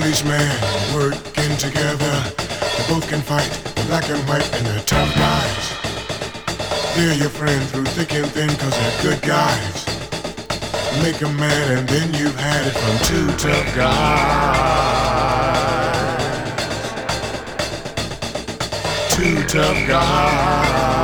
Two-faced man working together. They both can fight, the black and white, and they're tough guys. They're your friend through thick and thin, cause they're good guys. Make 'em mad and then you've had it from two tough guys. Two tough guys.